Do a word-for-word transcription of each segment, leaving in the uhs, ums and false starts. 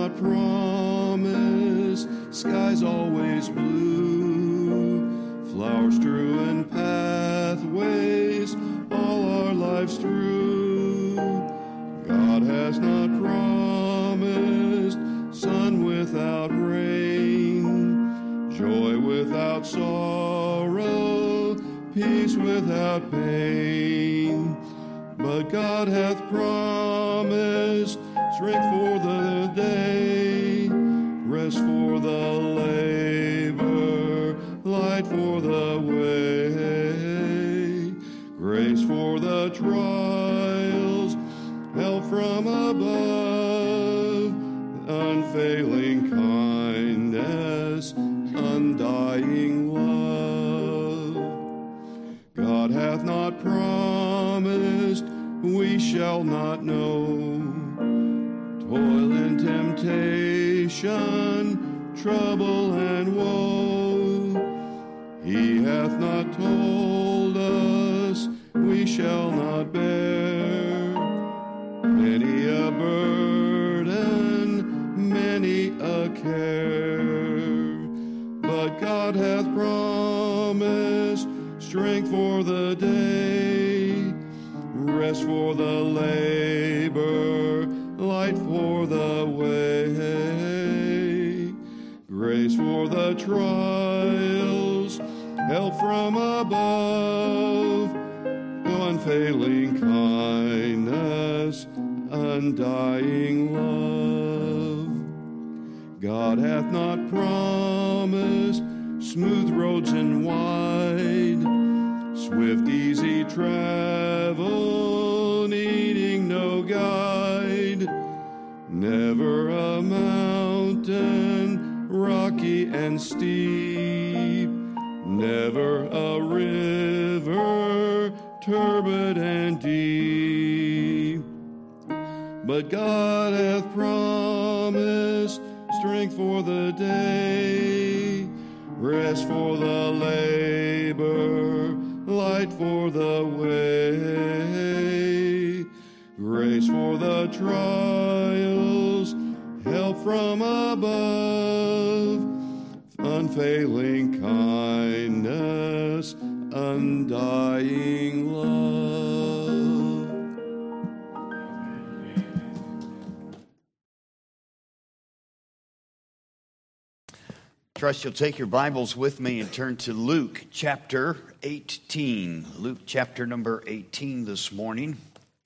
not promised skies always blue, flowers strewn pathways all our lives through. God has not promised sun without rain, joy without sorrow, peace without pain. But God hath promised strength for the day, rest for the labor, light for the way, grace for the trials, help from above, unfailing kindness, undying love. God hath not promised we shall not know, toil and temptation, trouble and woe. He hath not told us we shall not bear many a burden, many a care. But God hath promised strength for the day, rest for the labor, light for the way, grace for the trials, help from above, unfailing kindness, undying love. God hath not promised smooth roads and wide, swift, easy travel, needing no guide. Never a mountain, rocky and steep. Never a river, turbid and deep. But God hath promised strength for the day, rest for the labor, light for the way, grace for the trials, help from above, unfailing kindness, undying love. Trust you'll take your Bibles with me and turn to Luke chapter eighteen. Luke chapter number eighteen this morning.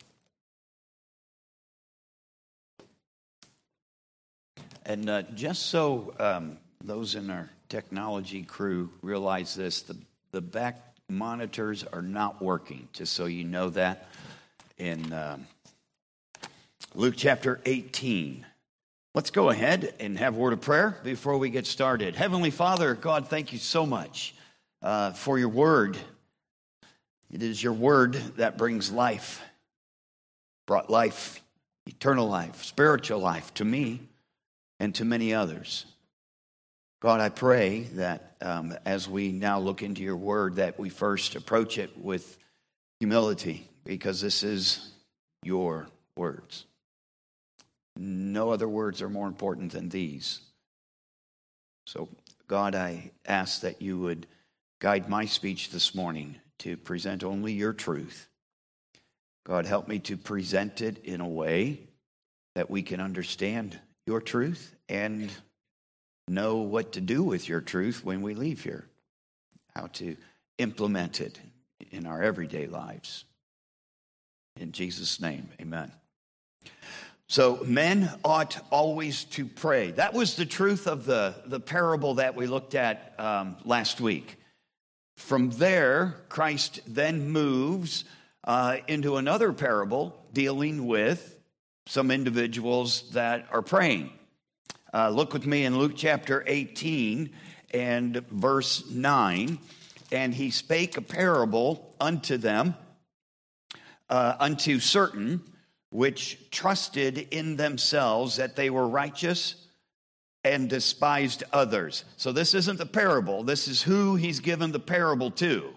And uh, just so um, those in our technology crew realize this, the, the back monitors are not working, just so you know that. In um, Luke chapter eighteen. Let's go ahead and have a word of prayer before we get started. Heavenly Father, God, thank you so much uh, for your word. It is your word that brings life, brought life, eternal life, spiritual life to me and to many others. God, I pray that um, as we now look into your word, that we first approach it with humility, because this is your words. No other words are more important than these. So, God, I ask that you would guide my speech this morning to present only your truth. God, help me to present it in a way that we can understand your truth and know what to do with your truth when we leave here, how to implement it in our everyday lives. In Jesus' name, amen. So men ought always to pray. That was the truth of the, the parable that we looked at um, last week. From there, Christ then moves uh, into another parable dealing with some individuals that are praying. Uh, look with me in Luke chapter eighteen and verse nine. And he spake a parable unto them, uh, unto certain which trusted in themselves that they were righteous and despised others. So this isn't the parable. This is who he's given the parable to.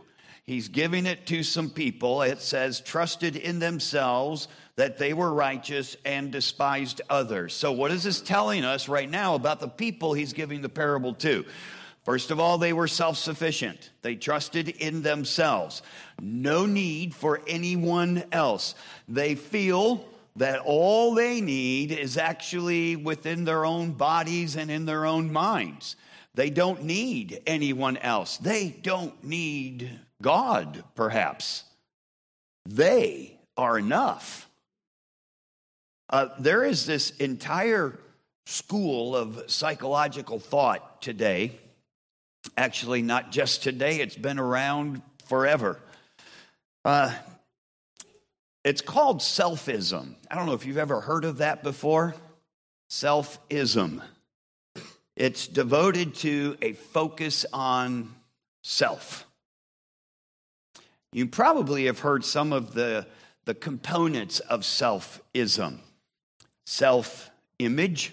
He's giving it to some people. It says, trusted in themselves that they were righteous and despised others. So what is this telling us right now about the people he's giving the parable to? First of all, they were self-sufficient. They trusted in themselves. No need for anyone else. They feel that all they need is actually within their own bodies and in their own minds. They don't need anyone else. They don't need God, perhaps. They are enough. Uh, there is this entire school of psychological thought today. Actually, not just today. It's been around forever. Uh, it's called selfism. I don't know if you've ever heard of that before. Selfism. It's devoted to a focus on self. You probably have heard some of the, the components of selfism. Self-image,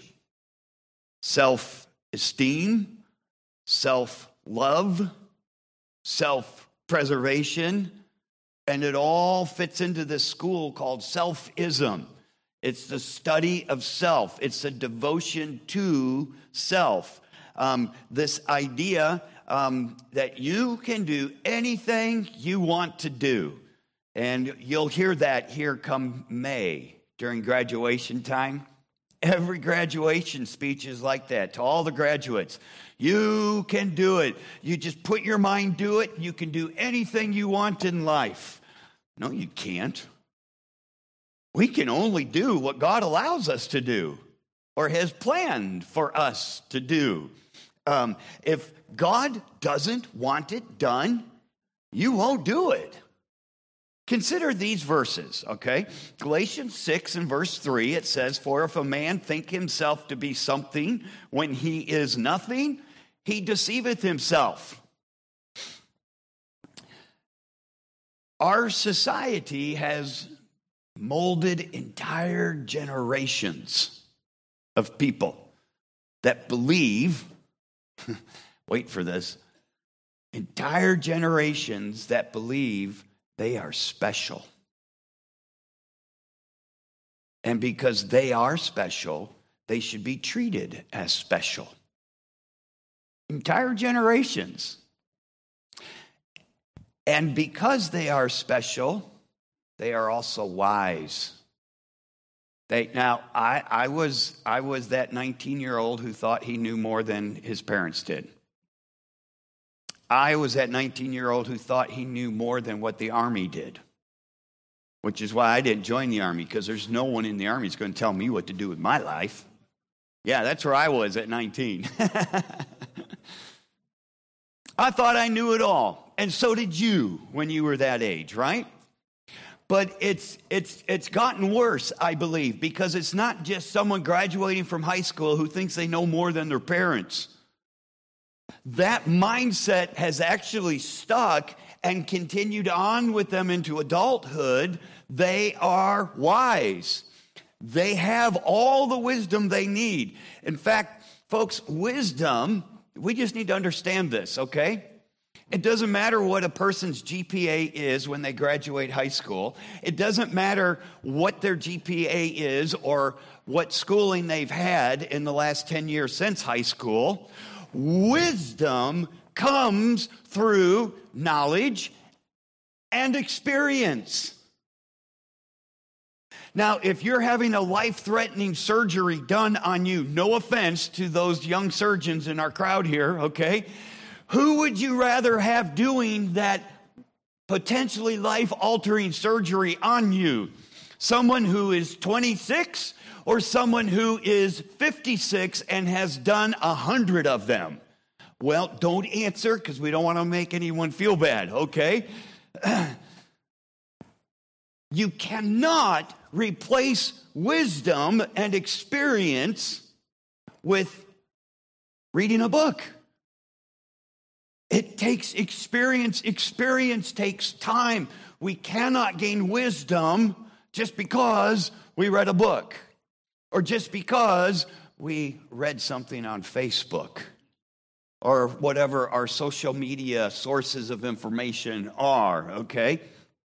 self-esteem, self-love, self-preservation, and it all fits into this school called selfism. It's the study of self. It's a devotion to self. Um, this idea um, that you can do anything you want to do. And you'll hear that here come May during graduation time. Every graduation speech is like that to all the graduates. You can do it. You just put your mind to it. You can do anything you want in life. No, you can't. We can only do what God allows us to do or has planned for us to do. Um, if God doesn't want it done, you won't do it. Consider these verses, okay? Galatians six and verse three, it says, for if a man think himself to be something when he is nothing, he deceiveth himself. Our society has molded entire generations of people that believe, wait for this, entire generations that believe they are special. And because they are special, they should be treated as special. Entire generations. And because they are special, they are also wise. They, now, I, I was I was that nineteen-year-old who thought he knew more than his parents did. I was that nineteen-year-old who thought he knew more than what the Army did, which is why I didn't join the Army, because there's no one in the Army that's going to tell me what to do with my life. Yeah, that's where I was at nineteen. I thought I knew it all, and so did you when you were that age, right? But it's it's it's gotten worse, I believe, because it's not just someone graduating from high school who thinks they know more than their parents. That mindset has actually stuck and continued on with them into adulthood. They are wise. They have all the wisdom they need. In fact, folks, wisdom, we just need to understand this, okay? It doesn't matter what a person's G P A is when they graduate high school. It doesn't matter what their G P A is or what schooling they've had in the last ten years since high school. Wisdom comes through knowledge and experience. Now, if you're having a life-threatening surgery done on you, no offense to those young surgeons in our crowd here, okay? Who would you rather have doing that potentially life-altering surgery on you? Someone who is twenty-six or someone who is fifty-six and has done a hundred of them? Well, don't answer because we don't want to make anyone feel bad, okay? You cannot replace wisdom and experience with reading a book. It takes experience. Experience takes time. We cannot gain wisdom just because we read a book or just because we read something on Facebook. or whatever our social media sources of information are, okay?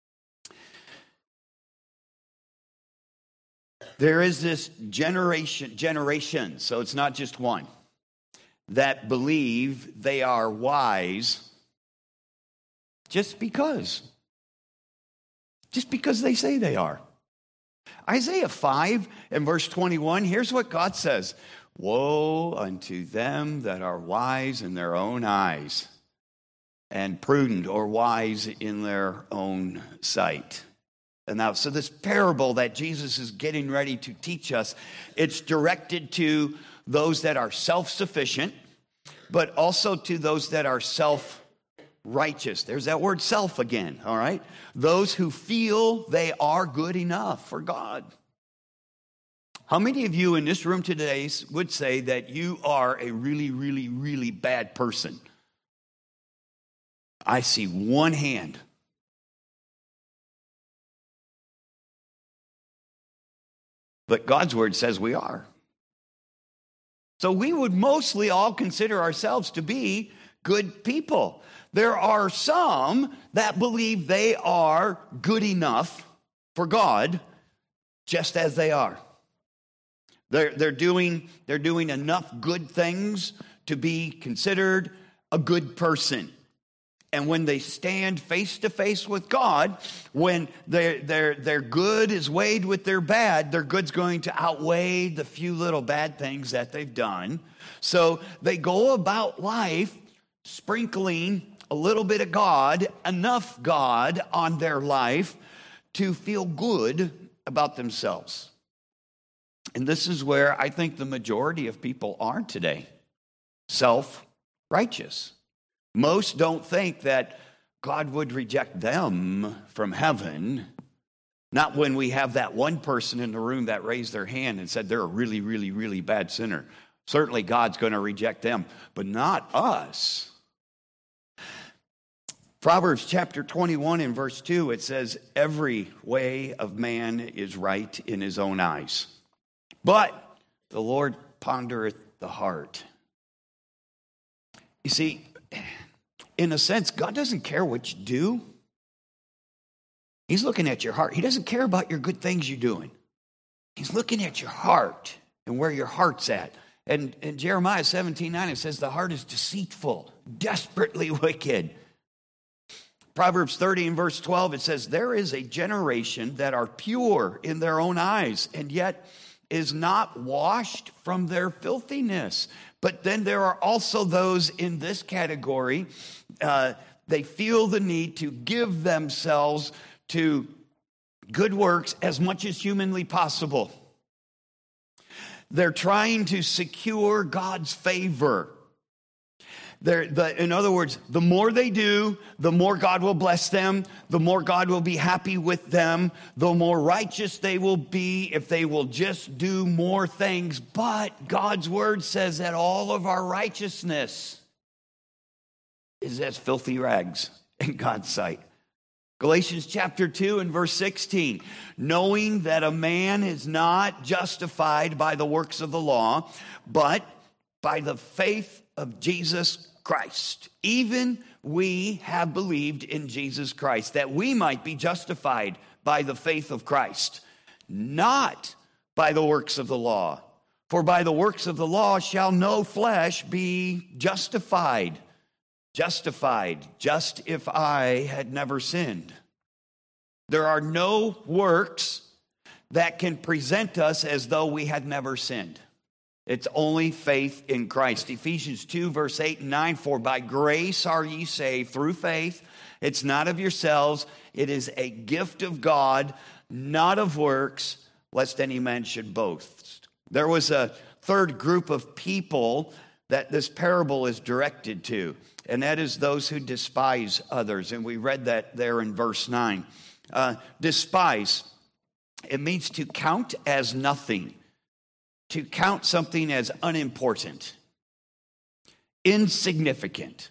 There is this generation, generation, so it's not just one, that believe they are wise just because. Just because they say they are. Isaiah five and verse twenty-one, here's what God says. Woe unto them that are wise in their own eyes, and prudent or wise in their own sight. And now, so this parable that Jesus is getting ready to teach us, it's directed to those that are self-sufficient, but also to those that are self-righteous. There's that word self again, all right? Those who feel they are good enough for God. How many of you in this room today would say that you are a really, really, really bad person? I see one hand. But God's word says we are. So we would mostly all consider ourselves to be good people. There are some that believe they are good enough for God just as they are. They're, they're, doing, they're doing enough good things to be considered a good person. And when they stand face to face with God, when their, their, their good is weighed with their bad, their good's going to outweigh the few little bad things that they've done. So they go about life sprinkling a little bit of God, enough God on their life to feel good about themselves. And this is where I think the majority of people are today, self-righteous. Most don't think that God would reject them from heaven. Not when we have that one person in the room that raised their hand and said they're a really, really, really bad sinner. Certainly God's going to reject them, but not us. Proverbs chapter twenty-one and verse two, it says, every way of man is right in his own eyes, but the Lord pondereth the heart. You see, in a sense, God doesn't care what you do. He's looking at your heart. He doesn't care about your good things you're doing. He's looking at your heart and where your heart's at. And in Jeremiah seventeen nine, it says the heart is deceitful, desperately wicked. Proverbs thirty and verse twelve, it says, there is a generation that are pure in their own eyes, and yet is not washed from their filthiness. But then there are also those in this category, uh, they feel the need to give themselves to good works as much as humanly possible. They're trying to secure God's favor. They're, the, in other words, the more they do, the more God will bless them, the more God will be happy with them, the more righteous they will be if they will just do more things. But God's word says that all of our righteousness is as filthy rags in God's sight. Galatians chapter two and verse sixteen, knowing that a man is not justified by the works of the law, but by the faith of Jesus Christ. Even we have believed in Jesus Christ, that we might be justified by the faith of Christ, not by the works of the law. For by the works of the law shall no flesh be justified. Justified, just if I had never sinned. There are no works that can present us as though we had never sinned. It's only faith in Christ. Ephesians two, verse eight and nine, for by grace are ye saved through faith. It's not of yourselves. It is a gift of God, not of works, lest any man should boast. There was a third group of people that this parable is directed to, and that is those who despise others. And we read that there in verse nine. Uh, despise, it means to count as nothing. To count something as unimportant, insignificant.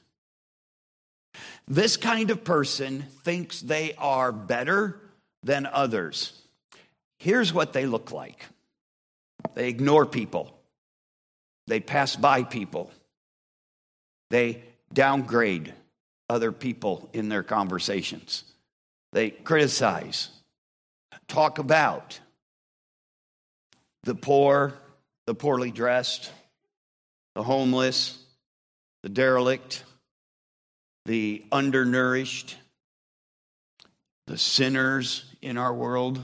This kind of person thinks they are better than others. Here's what they look like. They ignore people. They pass by people. They downgrade other people in their conversations. They criticize, talk about the poor, the poorly dressed, the homeless, the derelict, the undernourished, the sinners in our world,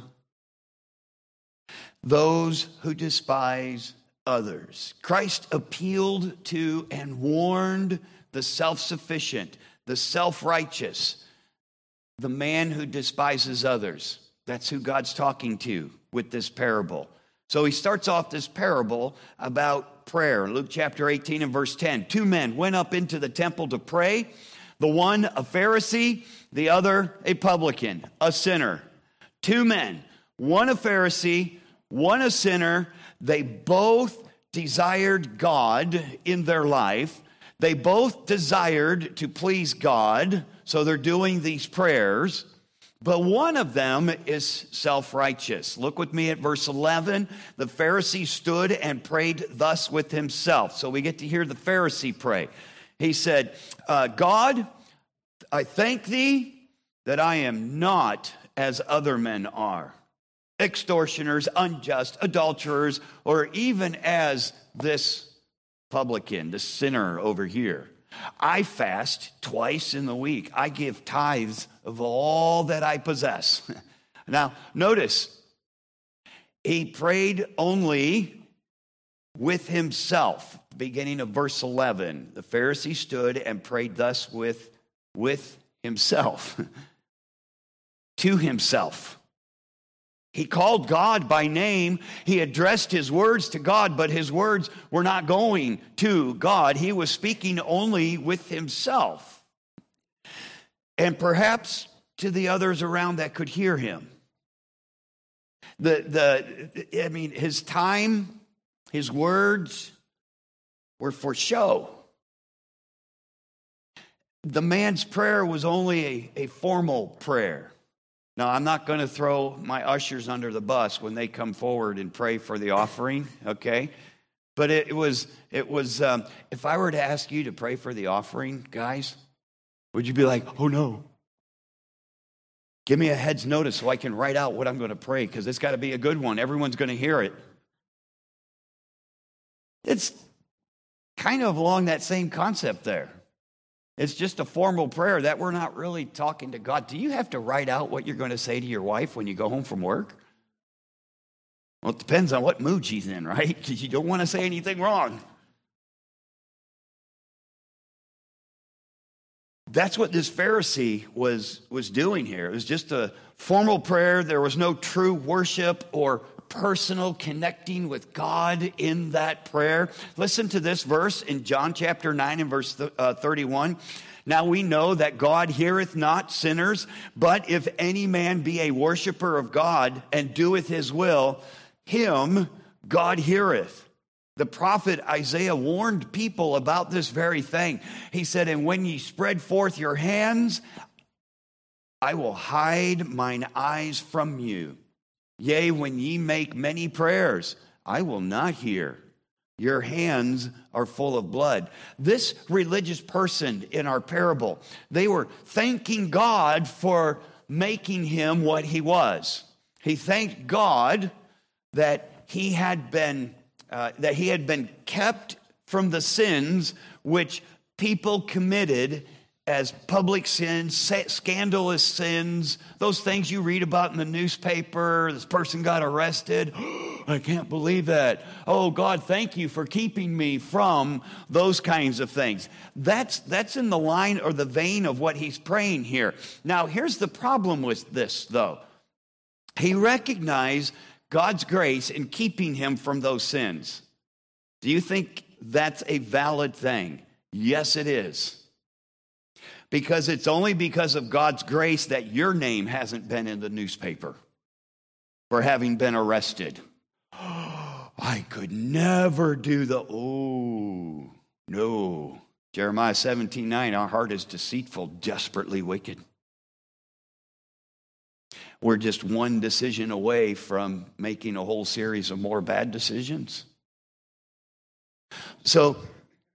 those who despise others. Christ appealed to and warned the self-sufficient, the self-righteous, the man who despises others. That's who God's talking to with this parable. So he starts off this parable about prayer. Luke chapter eighteen and verse ten. Two men went up into the temple to pray. The one a Pharisee, the other a publican, a sinner. Two men, one a Pharisee, one a sinner. They both desired God in their life. They both desired to please God, so they're doing these prayers. But one of them is self-righteous. Look with me at verse eleven. The Pharisee stood and prayed thus with himself. So we get to hear the Pharisee pray. He said, uh, God, I thank thee that I am not as other men are, extortioners, unjust, adulterers, or even as this publican, the sinner over here. I fast twice in the week. I give tithes of all that I possess. Now, notice, he prayed only with himself. Beginning of verse eleven, the Pharisee stood and prayed thus with, with himself, to himself. He called God by name. He addressed his words to God, but his words were not going to God. He was speaking only with himself, and perhaps to the others around that could hear him. The, the, I mean, his time, his words were for show. The man's prayer was only a, a formal prayer. Now, I'm not going to throw my ushers under the bus when they come forward and pray for the offering, okay? But it was, it was. Um, if I were to ask you to pray for the offering, guys, would you be like, oh no? Give me a head's notice so I can write out what I'm going to pray, because it's got to be a good one. Everyone's going to hear it. It's kind of along that same concept there. It's just a formal prayer that we're not really talking to God. Do you have to write out what you're going to say to your wife when you go home from work? Well, it depends on what mood she's in, right? Because you don't want to say anything wrong. That's what this Pharisee was, was doing here. It was just a formal prayer. There was no true worship or personal connecting with God in that prayer. Listen to this verse in John chapter nine and verse thirty-one. Now we know that God heareth not sinners, but if any man be a worshiper of God and doeth his will, him God heareth. The prophet Isaiah warned people about this very thing. He said, and when ye spread forth your hands, I will hide mine eyes from you. Yea, when ye make many prayers, I will not hear. Your hands are full of blood. This religious person in our parable, they were thanking God for making him what he was. He thanked God that he had been uh, that he had been kept from the sins which people committed as public sins, scandalous sins, those things you read about in the newspaper. This person got arrested. I can't believe that. Oh, God, thank you for keeping me from those kinds of things. That's, that's in the line or the vein of what he's praying here. Now, here's the problem with this, though. He recognized God's grace in keeping him from those sins. Do you think that's a valid thing? Yes, it is. Because it's only because of God's grace that your name hasn't been in the newspaper for having been arrested. I could never do the, oh, no. Jeremiah seventeen nine, our heart is deceitful, desperately wicked. We're just one decision away from making a whole series of more bad decisions. So,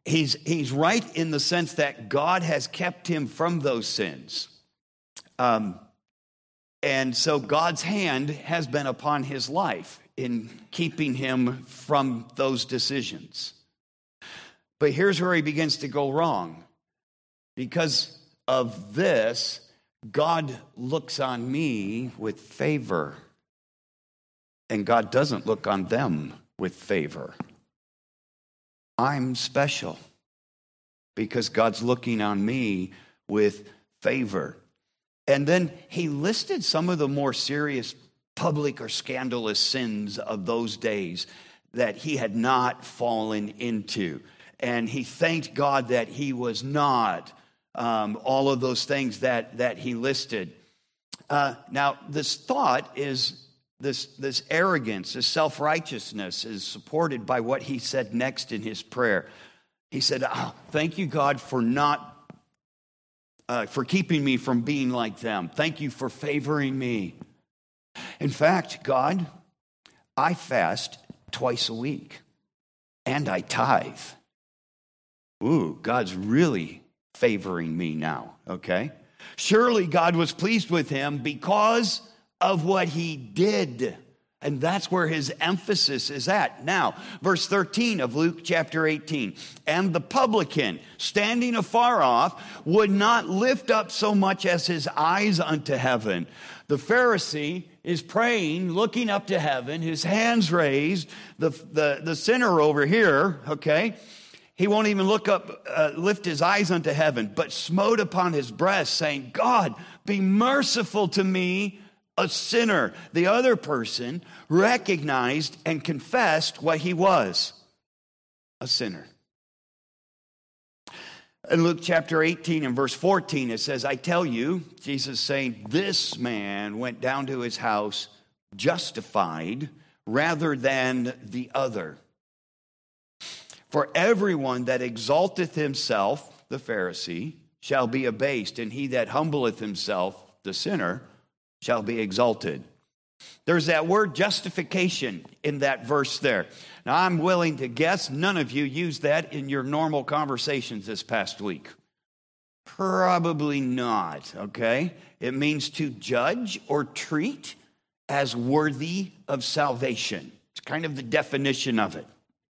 he's, he's right in the sense that God has kept him from those sins. Um, and so God's hand has been upon his life in keeping him from those decisions. But here's where he begins to go wrong. Because of this, God looks on me with favor, and God doesn't look on them with favor. I'm special because God's looking on me with favor. And then he listed some of the more serious public or scandalous sins of those days that he had not fallen into. And he thanked God that he was not um, all of those things that, that he listed. Uh, now, this thought is, this, this arrogance, this self-righteousness is supported by what he said next in his prayer. He said, oh, thank you, God, for not, uh, for keeping me from being like them. Thank you for favoring me. In fact, God, I fast twice a week, and I tithe. Ooh, God's really favoring me now, okay? Surely God was pleased with him because of what he did. And that's where his emphasis is at. Now, verse thirteen of Luke chapter eighteen. And the publican, standing afar off, would not lift up so much as his eyes unto heaven. The Pharisee is praying, looking up to heaven, his hands raised. The, the, the sinner over here, okay, he won't even look up, uh, lift his eyes unto heaven, but smote upon his breast, saying, God, be merciful to me, a sinner. The other person recognized and confessed what he was, a sinner. In Luke chapter eighteen and verse fourteen, it says, I tell you, Jesus saying, this man went down to his house justified rather than the other. For everyone that exalteth himself, the Pharisee, shall be abased, and he that humbleth himself, the sinner, shall be exalted. There's that word justification in that verse there. Now, I'm willing to guess none of you used that in your normal conversations this past week. Probably not, okay? It means to judge or treat as worthy of salvation. It's kind of the definition of it.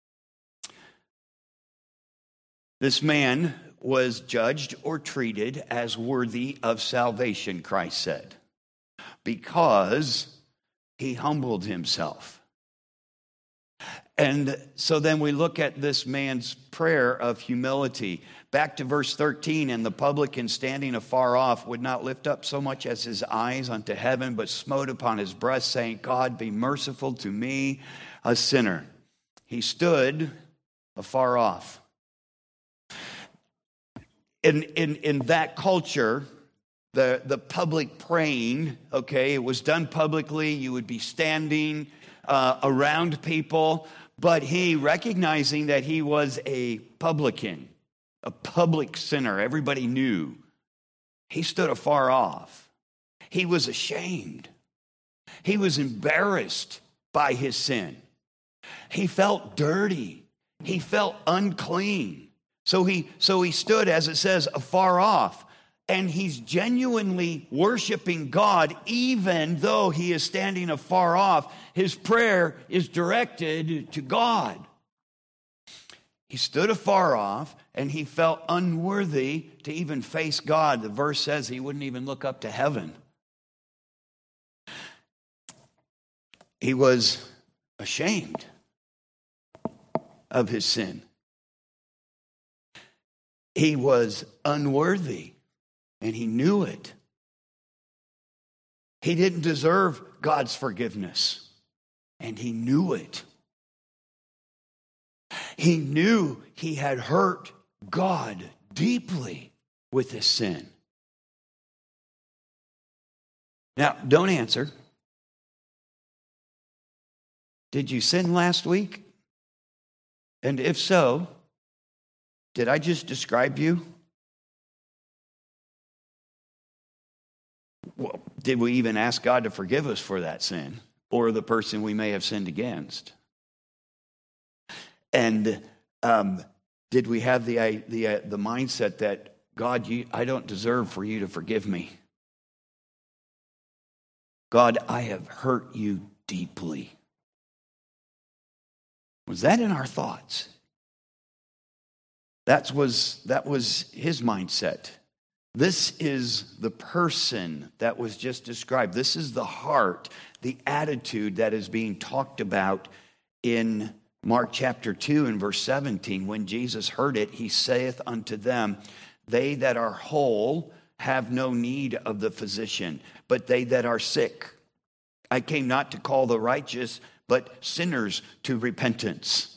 This man was judged or treated as worthy of salvation, Christ said, because he humbled himself. And so then we look at this man's prayer of humility. Back to verse thirteen, and the publican standing afar off would not lift up so much as his eyes unto heaven, but smote upon his breast, saying, God, be merciful to me, a sinner. He stood afar off. In, in, in that culture, the, the public praying, okay, it was done publicly. You would be standing uh, around people. But he, recognizing that he was a publican, a public sinner, everybody knew, he stood afar off. He was ashamed. He was embarrassed by his sin. He felt dirty. He felt unclean. So he, so he stood, as it says, afar off. And he's genuinely worshiping God, even though he is standing afar off. His prayer is directed to God. He stood afar off, and he felt unworthy to even face God. The verse says he wouldn't even look up to heaven. He was ashamed of his sin. He was unworthy, and he knew it. He didn't deserve God's forgiveness, and he knew it. He knew he had hurt God deeply with his sin. Now, don't answer. Did you sin last week? And if so, did I just describe you? Well, did we even ask God to forgive us for that sin or the person we may have sinned against? And um, Did we have the, the, uh, the mindset that, God, you, I don't deserve for you to forgive me? God, I have hurt you deeply. Was that in our thoughts? That was, that was his mindset. This is the person that was just described. This is the heart, the attitude that is being talked about in Mark chapter two and verse seventeen. When Jesus heard it, he saith unto them, they that are whole have no need of the physician, but they that are sick. I came not to call the righteous, but sinners to repentance.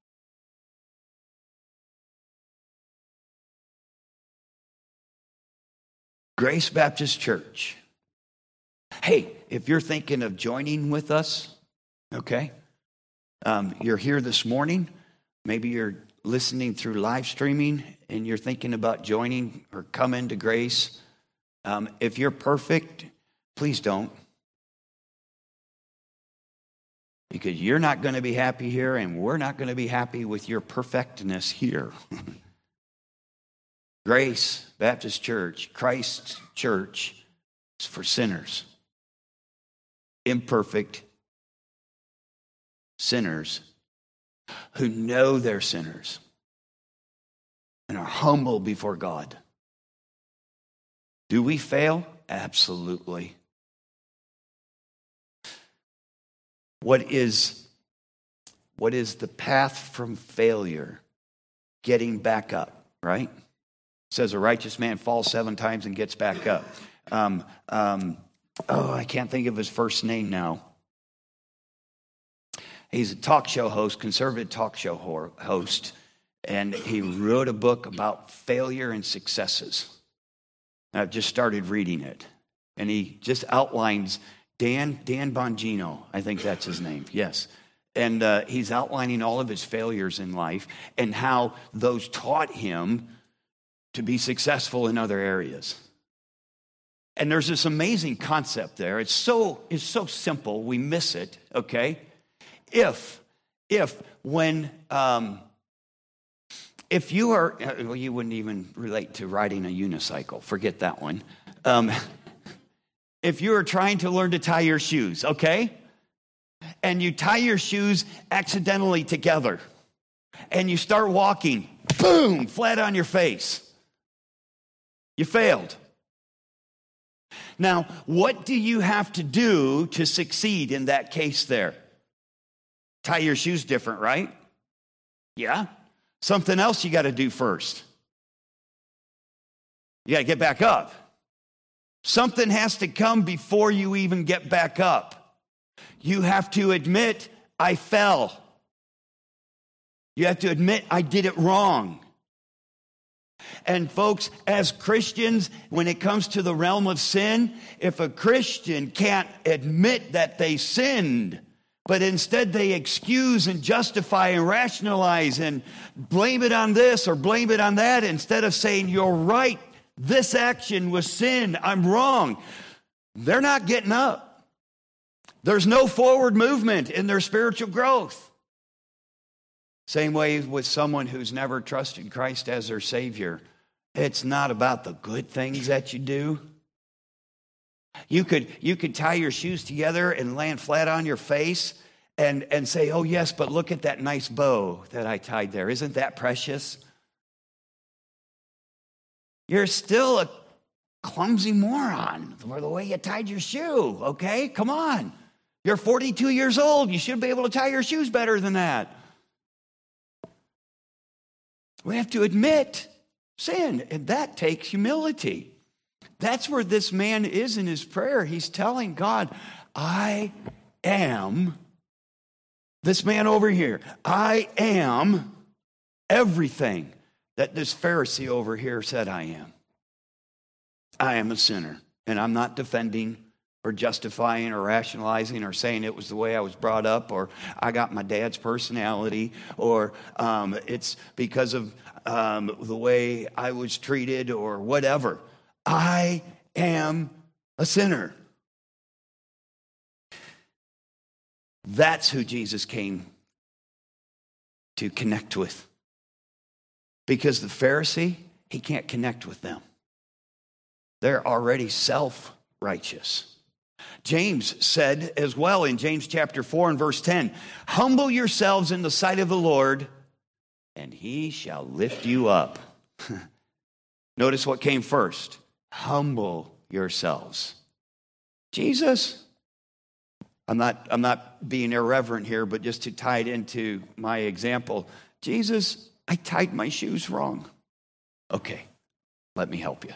Grace Baptist Church. Hey, if you're thinking of joining with us, okay, um, you're here this morning, maybe you're listening through live streaming and you're thinking about joining or coming to Grace. Um, if you're perfect, please don't. Because you're not going to be happy here and we're not going to be happy with your perfectness here. Grace Baptist Church, Christ's church, is for sinners. Imperfect sinners who know they're sinners and are humble before God. Do we fail? Absolutely. What is, what is the path from failure? Getting back up, right? It says a righteous man falls seven times and gets back up. Um, um, oh, I can't think of his first name now. He's a talk show host, conservative talk show host, and he wrote a book about failure and successes. I've just started reading it, and he just outlines Dan Dan Bongino, I think that's his name, yes. And uh, he's outlining all of his failures in life and how those taught him to be successful in other areas. And there's this amazing concept there. It's so, it's so simple, we miss it, okay? If, if when, um, if you are, well, you wouldn't even relate to riding a unicycle, forget that one. Um, if you are trying to learn to tie your shoes, okay? And you tie your shoes accidentally together, and you start walking, boom, flat on your face. You failed. Now, what do you have to do to succeed in that case there? Tie your shoes different, right? Yeah. Something else you got to do first. You got to get back up. Something has to come before you even get back up. You have to admit, I fell. You have to admit, I did it wrong. And folks, as Christians, when it comes to the realm of sin, if a Christian can't admit that they sinned, but instead they excuse and justify and rationalize and blame it on this or blame it on that, instead of saying, you're right, this action was sin, I'm wrong, they're not getting up. There's no forward movement in their spiritual growth. Same way with someone who's never trusted Christ as their Savior. It's not about the good things that you do. You could, you could tie your shoes together and land flat on your face and, and say, oh yes, but look at that nice bow that I tied there. Isn't that precious? You're still a clumsy moron for the way you tied your shoe, okay? Come on. You're forty-two years old. You should be able to tie your shoes better than that. We have to admit sin, and that takes humility. That's where this man is in his prayer. He's telling God, I am, this man over here, I am everything that this Pharisee over here said I am. I am a sinner, and I'm not defending or justifying or rationalizing or saying it was the way I was brought up, or I got my dad's personality, or um, it's because of um, the way I was treated or whatever. I am a sinner. That's who Jesus came to connect with. Because the Pharisee, he can't connect with them. They're already self-righteous. James said as well in James chapter four and verse ten, humble yourselves in the sight of the Lord, and he shall lift you up. Notice what came first. Humble yourselves. Jesus, I'm not, I'm not being irreverent here, but just to tie it into my example, Jesus, I tied my shoes wrong. Okay, let me help you.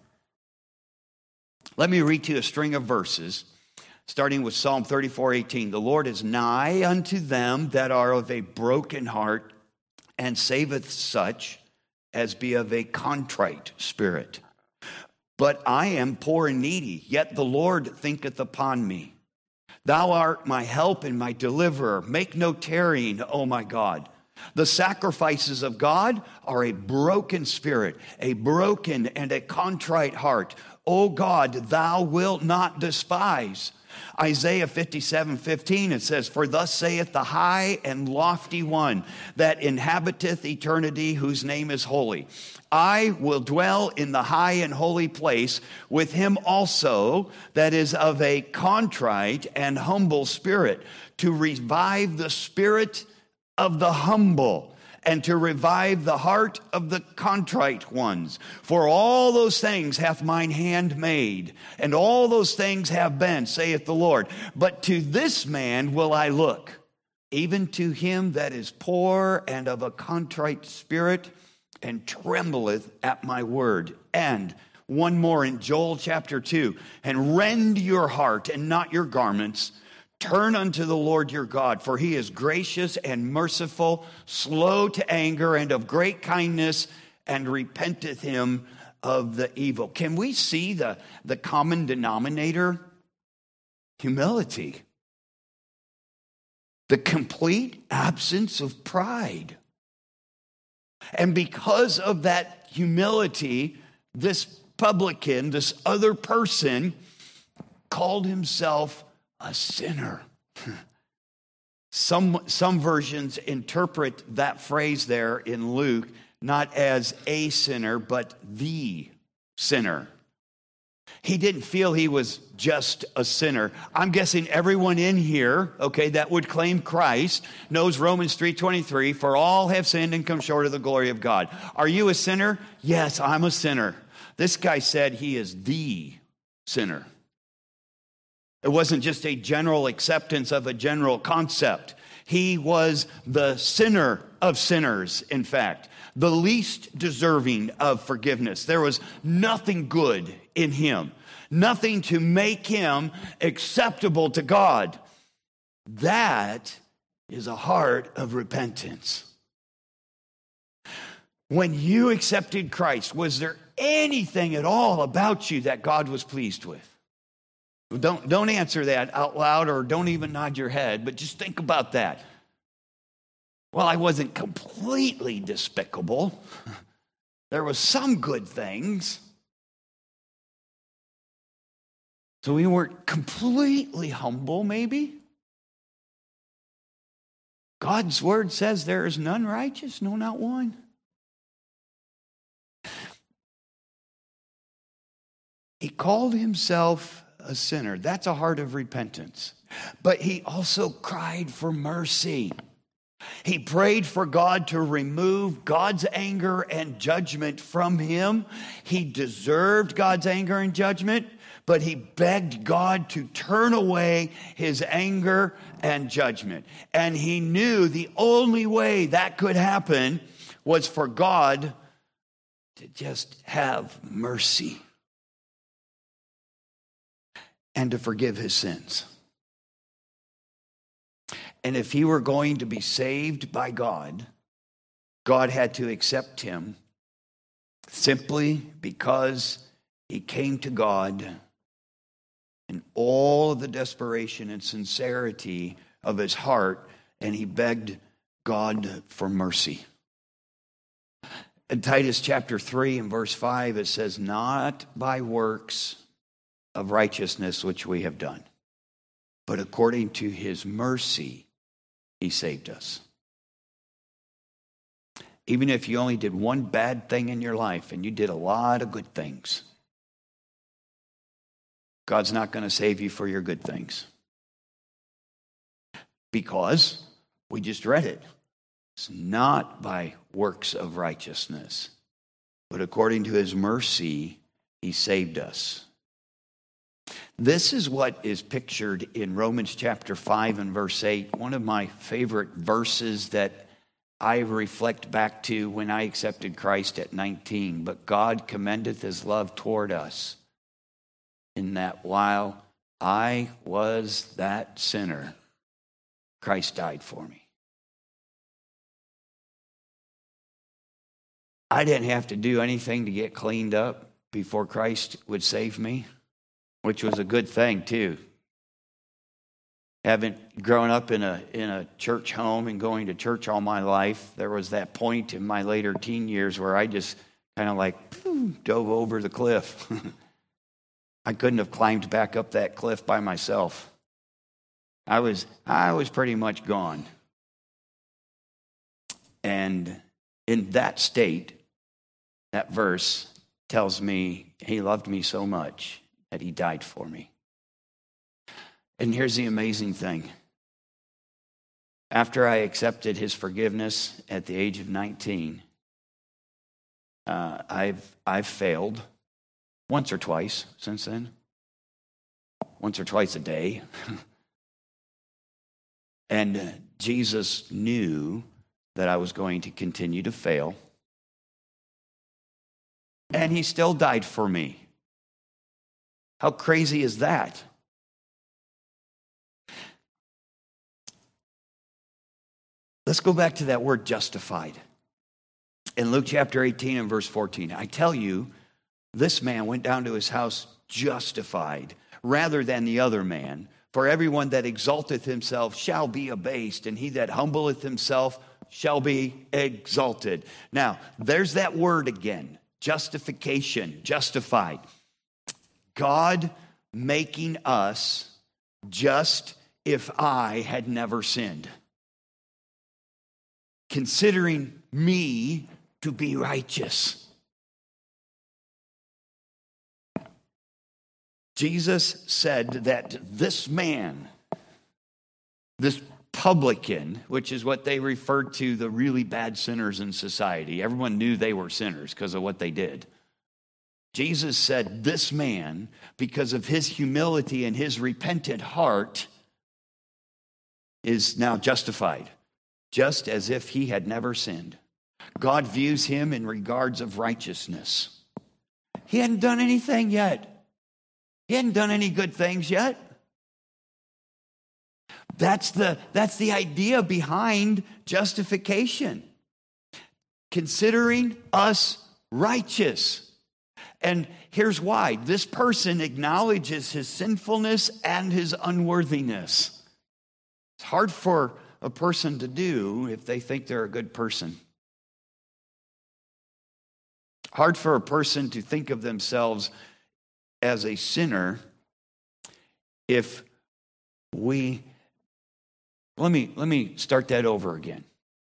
Let me read to you a string of verses, starting with Psalm thirty-four eighteen. The Lord is nigh unto them that are of a broken heart, and saveth such as be of a contrite spirit. But I am poor and needy, yet the Lord thinketh upon me. Thou art my help and my deliverer. Make no tarrying, O my God. The sacrifices of God are a broken spirit, a broken and a contrite heart. O God, thou wilt not despise. Isaiah fifty-seven fifteen, it says, for thus saith the high and lofty one that inhabiteth eternity, whose name is holy. I will dwell in the high and holy place with him also that is of a contrite and humble spirit, to revive the spirit of the humble, and to revive the heart of the contrite ones. For all those things hath mine hand made, and all those things have been, saith the Lord. But to this man will I look, even to him that is poor and of a contrite spirit, and trembleth at my word. And one more in Joel chapter two. And rend your heart and not your garments. Turn unto the Lord your God, for he is gracious and merciful, slow to anger, and of great kindness, and repenteth him of the evil. Can we see the, the common denominator? Humility. The complete absence of pride. And because of that humility, this publican, this other person, called himself a sinner. Some, some versions interpret that phrase there in Luke not as a sinner, but the sinner. He didn't feel he was just a sinner. I'm guessing everyone in here, okay, that would claim Christ knows Romans three twenty-three, for all have sinned and come short of the glory of God. Are you a sinner? Yes, I'm a sinner. This guy said he is the sinner. It wasn't just a general acceptance of a general concept. He was the sinner of sinners, in fact, the least deserving of forgiveness. There was nothing good in him, nothing to make him acceptable to God. That is a heart of repentance. When you accepted Christ, was there anything at all about you that God was pleased with? Don't, don't answer that out loud, or don't even nod your head, but just think about that. Well, I wasn't completely despicable. There was some good things. So we weren't completely humble, maybe. God's word says there is none righteous, no, not one. He called himself a sinner. That's a heart of repentance. But he also cried for mercy. He prayed for God to remove God's anger and judgment from him. He deserved God's anger and judgment, but he begged God to turn away his anger and judgment. And he knew the only way that could happen was for God to just have mercy and to forgive his sins. And if he were going to be saved by God, God had to accept him simply because he came to God in all of the desperation and sincerity of his heart, and he begged God for mercy. In Titus chapter three and verse five, it says, not by works of righteousness which we have done, but according to his mercy he saved us. Even if you only did one bad thing in your life and you did a lot of good things, God's not going to save you for your good things. Because we just read it. It's not by works of righteousness, but according to his mercy, he saved us. This is what is pictured in Romans chapter five and verse eight, one of my favorite verses that I reflect back to when I accepted Christ at nineteen. But God commendeth his love toward us, in that while I was that sinner, Christ died for me. I didn't have to do anything to get cleaned up before Christ would save me, which was a good thing too. Having grown up in a in a church home and going to church all my life, there was that point in my later teen years where I just kind of like phew, dove over the cliff. I couldn't have climbed back up that cliff by myself. I was I was pretty much gone. And in that state, that verse tells me he loved me so much that he died for me. And here's the amazing thing. After I accepted his forgiveness at the age of nineteen, uh, I've I've failed once or twice since then. Once or twice a day. And uh, Jesus knew that I was going to continue to fail. And he still died for me. How crazy is that? Let's go back to that word justified. In Luke chapter eighteen and verse fourteen, I tell you, this man went down to his house justified rather than the other man. For everyone that exalteth himself shall be abased, and he that humbleth himself shall be exalted. Now, there's that word again. Justification, justified. God making us just if I had never sinned. Considering me to be righteous. Jesus said that this man, this publican, which is what they referred to the really bad sinners in society. Everyone knew they were sinners because of what they did. Jesus said this man, because of his humility and his repentant heart, is now justified, just as if he had never sinned. God views him in regards of righteousness. He hadn't done anything yet. He hadn't done any good things yet. That's the, that's the idea behind justification. Considering us righteous. And here's why. This person acknowledges his sinfulness and his unworthiness. It's hard for a person to do if they think they're a good person. Hard for a person to think of themselves as a sinner if we... Let me, let me start that over again.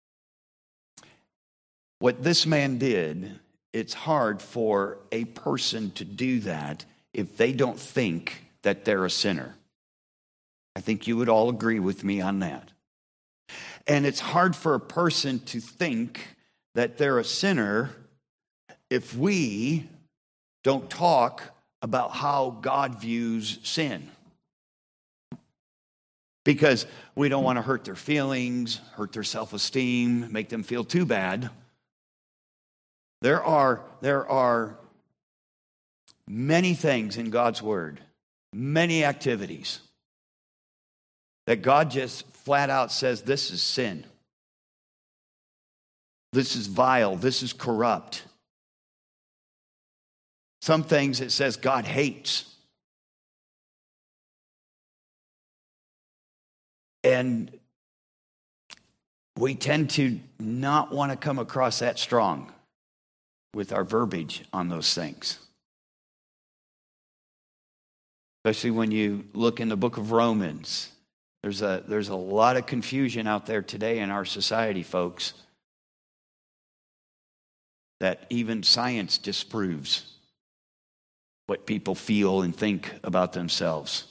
What this man did, it's hard for a person to do that if they don't think that they're a sinner. I think you would all agree with me on that. And it's hard for a person to think that they're a sinner if we don't talk about how God views sin. Because we don't want to hurt their feelings, hurt their self-esteem, make them feel too bad. There are, there are many things in God's word, many activities, that God just flat out says, this is sin. This is vile. This is corrupt. Some things it says God hates. And we tend to not want to come across that strong with our verbiage on those things. Especially when you look in the book of Romans. There's a, there's a lot of confusion out there today in our society, folks. that even science disproves what people feel and think about themselves.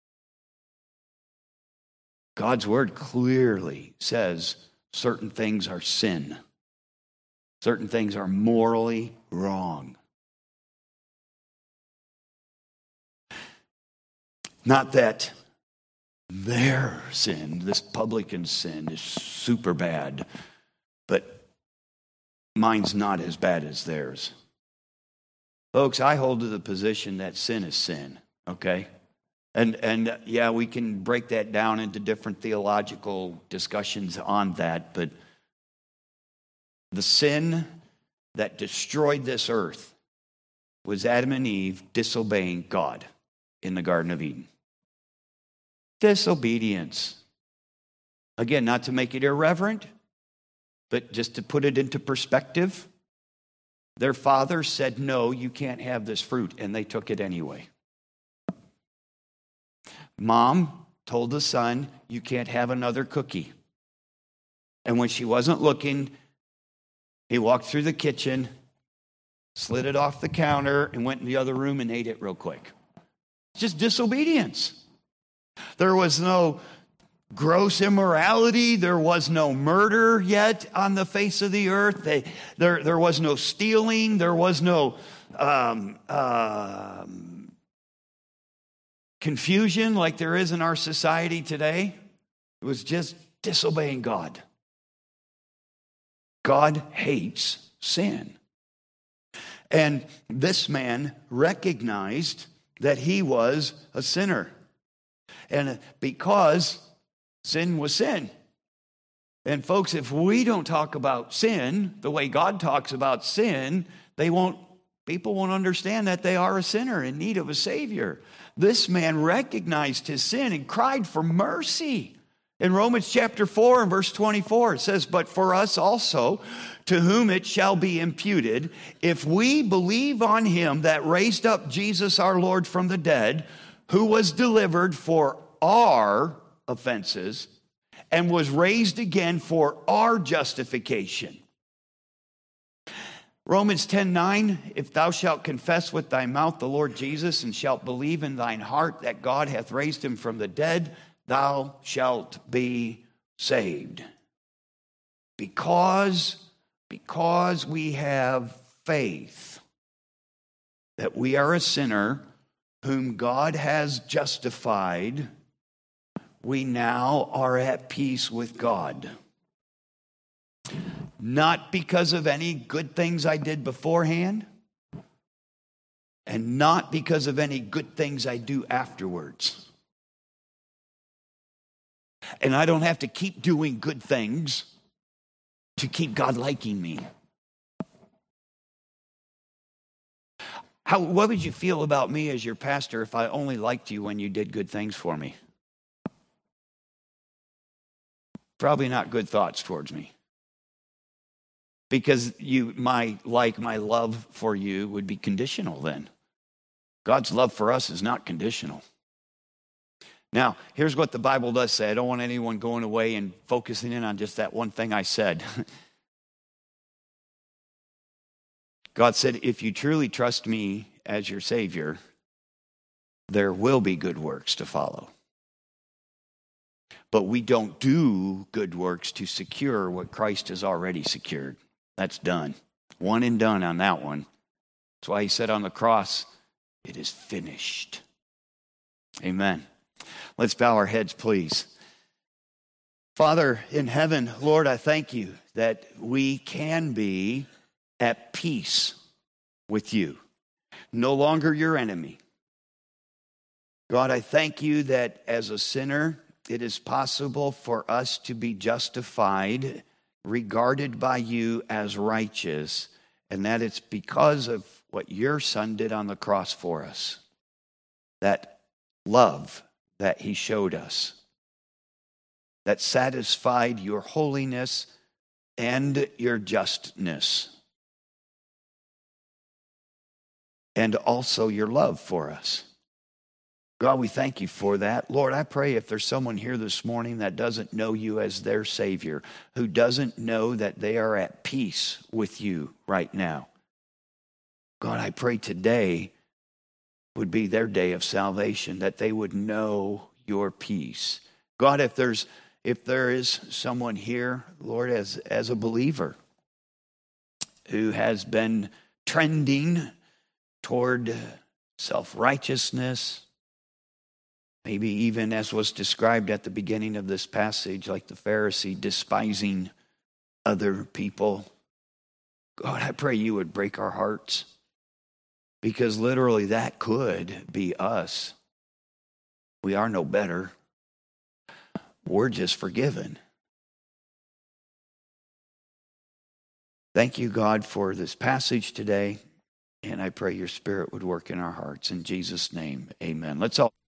God's word clearly says certain things are sin. Certain things are morally wrong. Not that their sin, this publican's sin, is super bad, but mine's not as bad as theirs. Folks, I hold to the position that sin is sin, okay? And, and yeah, we can break that down into different theological discussions on that, but the sin that destroyed this earth was Adam and Eve disobeying God in the Garden of Eden. Disobedience. Again, not to make it irreverent, but just to put it into perspective. Their father said, no, you can't have this fruit, and they took it anyway. Mom told the son, you can't have another cookie. And when she wasn't looking, he walked through the kitchen, slid it off the counter, and went in the other room and ate it real quick. It's just disobedience. There was no gross immorality. There was no murder yet on the face of the earth. They, there, there was no stealing. There was no um, um, confusion like there is in our society today. It was just disobeying God. God hates sin. And this man recognized that he was a sinner. And because sin was sin. And folks, if we don't talk about sin the way God talks about sin, they won't, people won't understand that they are a sinner in need of a Savior. This man recognized his sin and cried for mercy. In Romans chapter four and verse twenty-four, it says, but for us also, to whom it shall be imputed, if we believe on him that raised up Jesus our Lord from the dead, who was delivered for our offenses and was raised again for our justification. Romans ten nine, if thou shalt confess with thy mouth the Lord Jesus and shalt believe in thine heart that God hath raised him from the dead, thou shalt be saved. Because, because we have faith that we are a sinner whom God has justified, we now are at peace with God. Not because of any good things I did beforehand, and not because of any good things I do afterwards. And I don't have to keep doing good things to keep God liking me. How, what would you feel about me as your pastor if I only liked you when you did good things for me? Probably not good thoughts towards me. Because you, my like, my love for you would be conditional then. God's love for us is not conditional. Now, here's what the Bible does say. I don't want anyone going away and focusing in on just that one thing I said. God said, if you truly trust me as your Savior, there will be good works to follow. But we don't do good works to secure what Christ has already secured. That's done. One and done on that one. That's why he said on the cross, it is finished. Amen. Let's bow our heads, please. Father in heaven, Lord, I thank you that we can be at peace with you. No longer your enemy. God, I thank you that as a sinner, it is possible for us to be justified, regarded by you as righteous, and that it's because of what your Son did on the cross for us. That love that he showed us, that satisfied your holiness and your justness, and also your love for us. God, we thank you for that. Lord, I pray if there's someone here this morning that doesn't know you as their Savior, who doesn't know that they are at peace with you right now, God, I pray today would be their day of salvation, that they would know your peace. God, if there's if there is someone here, Lord, as, as a believer who has been trending toward self-righteousness, maybe even as was described at the beginning of this passage, like the Pharisee despising other people. God, I pray you would break our hearts, because literally that could be us. We are no better. We're just forgiven. Thank you, God, for this passage today, and I pray your Spirit would work in our hearts. In Jesus' name, amen. Let's all